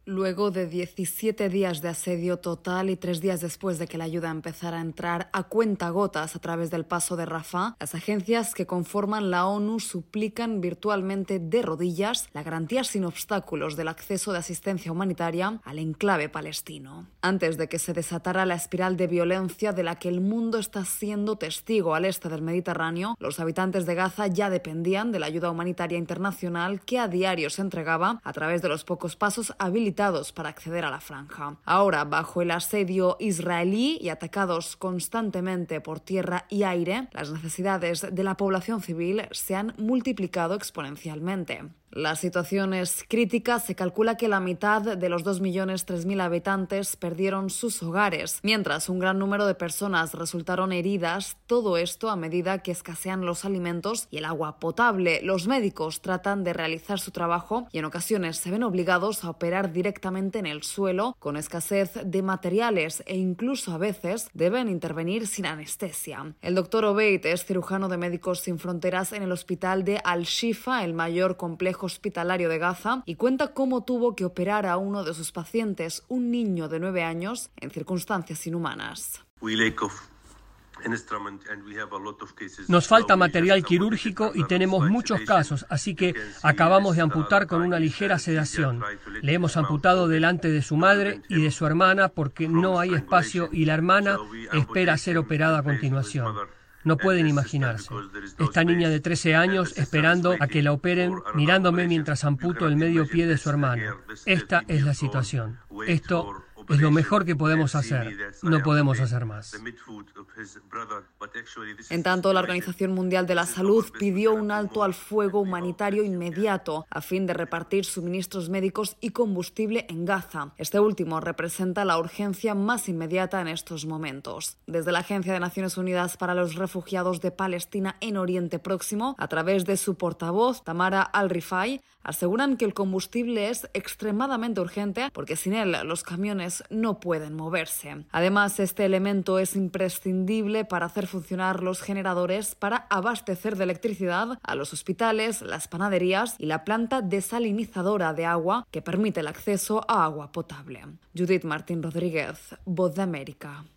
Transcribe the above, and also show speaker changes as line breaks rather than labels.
Luego de 17 días de asedio total y 3 días después de que la ayuda empezara a entrar a cuentagotas a través del paso de Rafah, las agencias que conforman la ONU suplican virtualmente de rodillas la garantía sin obstáculos del acceso de asistencia humanitaria al enclave palestino. Antes de que se desatara la espiral de violencia de la que el mundo está siendo testigo al este del Mediterráneo, los habitantes de Gaza ya dependían de la ayuda humanitaria internacional que a diario se entregaba a través de los pocos pasos habilitados para acceder a la franja. Ahora, bajo el asedio israelí y atacados constantemente por tierra y aire, las necesidades de la población civil se han multiplicado exponencialmente. La situación es crítica. Se calcula que la mitad de los 2.300.000 habitantes perdieron sus hogares, mientras un gran número de personas resultaron heridas, todo esto a medida que escasean los alimentos y el agua potable. Los médicos tratan de realizar su trabajo y en ocasiones se ven obligados a operar directamente en el suelo, con escasez de materiales e incluso a veces deben intervenir sin anestesia. El doctor Obeid es cirujano de Médicos Sin Fronteras en el hospital de Al-Shifa, el mayor complejo hospitalario de Gaza, y cuenta cómo tuvo que operar a uno de sus pacientes, un niño de 9 años, en circunstancias inhumanas.
Nos falta material quirúrgico y tenemos muchos casos, así que acabamos de amputar con una ligera sedación. Le hemos amputado delante de su madre y de su hermana porque no hay espacio y la hermana espera ser operada a continuación. No pueden imaginarse. Esta niña de 13 años esperando a que la operen, mirándome mientras amputo el medio pie de su hermano. Esta es la situación. Esto es lo mejor que podemos hacer. No podemos hacer más.
En tanto, la Organización Mundial de la Salud pidió un alto al fuego humanitario inmediato a fin de repartir suministros médicos y combustible en Gaza. Este último representa la urgencia más inmediata en estos momentos. Desde la Agencia de Naciones Unidas para los Refugiados de Palestina en Oriente Próximo, a través de su portavoz, Tamara Al-Rifai, aseguran que el combustible es extremadamente urgente porque sin él los camiones no pueden moverse. Además, este elemento es imprescindible para hacer funcionar los generadores para abastecer de electricidad a los hospitales, las panaderías y la planta desalinizadora de agua que permite el acceso a agua potable. Judith Martín Rodríguez, Voz de América.